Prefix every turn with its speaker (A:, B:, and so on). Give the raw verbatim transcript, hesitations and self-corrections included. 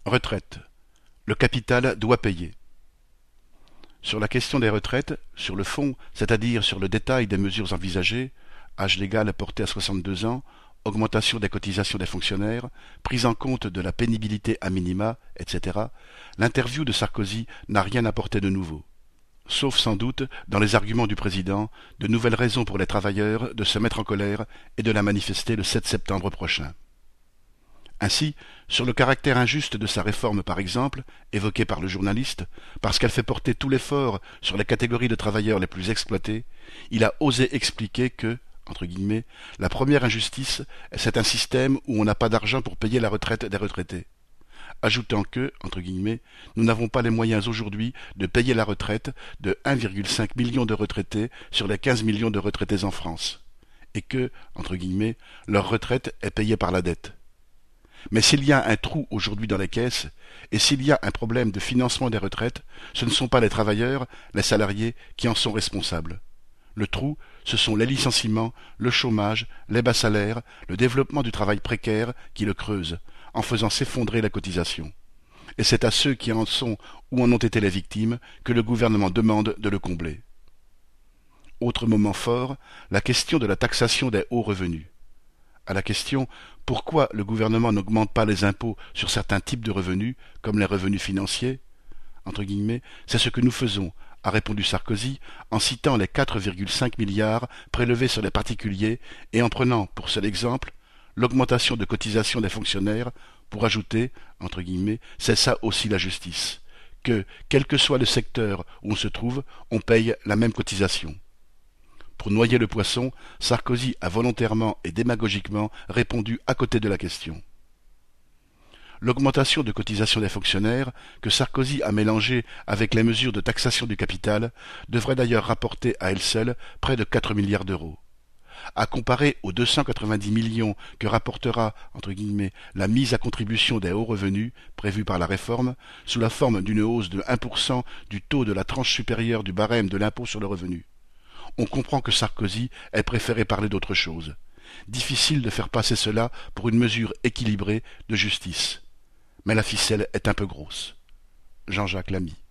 A: Retraite. Le capital doit payer. Sur la question des retraites, sur le fond, c'est-à-dire sur le détail des mesures envisagées, âge légal porté à soixante-deux ans, augmentation des cotisations des fonctionnaires, prise en compte de la pénibilité à minima, et cetera, l'interview de Sarkozy n'a rien apporté de nouveau. Sauf sans doute, dans les arguments du président, de nouvelles raisons pour les travailleurs de se mettre en colère et de la manifester le sept septembre prochain. Ainsi, sur le caractère injuste de sa réforme par exemple, évoqué par le journaliste, parce qu'elle fait porter tout l'effort sur les catégories de travailleurs les plus exploités, il a osé expliquer que, entre guillemets, la première injustice, c'est un système où on n'a pas d'argent pour payer la retraite des retraités. Ajoutant que, entre guillemets, nous n'avons pas les moyens aujourd'hui de payer la retraite de un virgule cinq million de retraités sur les quinze millions de retraités en France, et que, entre guillemets, leur retraite est payée par la dette. Mais s'il y a un trou aujourd'hui dans les caisses, et s'il y a un problème de financement des retraites, ce ne sont pas les travailleurs, les salariés, qui en sont responsables. Le trou, ce sont les licenciements, le chômage, les bas salaires, le développement du travail précaire qui le creusent, en faisant s'effondrer la cotisation. Et c'est à ceux qui en sont ou en ont été les victimes que le gouvernement demande de le combler. Autre moment fort, la question de la taxation des hauts revenus. À la question « Pourquoi le gouvernement n'augmente pas les impôts sur certains types de revenus, comme les revenus financiers ?» entre guillemets, c'est ce que nous faisons, a répondu Sarkozy, en citant les quatre virgule cinq milliards prélevés sur les particuliers et en prenant, pour seul exemple, l'augmentation de cotisation des fonctionnaires, pour ajouter, entre guillemets, c'est ça aussi la justice, que, quel que soit le secteur où on se trouve, on paye la même cotisation. Pour noyer le poisson, Sarkozy a volontairement et démagogiquement répondu à côté de la question. L'augmentation de cotisation des fonctionnaires, que Sarkozy a mélangée avec les mesures de taxation du capital, devrait d'ailleurs rapporter à elle seule près de quatre milliards d'euros. À comparer aux deux cent quatre-vingt-dix millions que rapportera, entre guillemets, la mise à contribution des hauts revenus, prévue par la réforme, sous la forme d'une hausse de un pour cent du taux de la tranche supérieure du barème de l'impôt sur le revenu. On comprend que Sarkozy ait préféré parler d'autre chose. Difficile de faire passer cela pour une mesure équilibrée de justice. Mais la ficelle est un peu grosse. Jean-Jacques Lamy.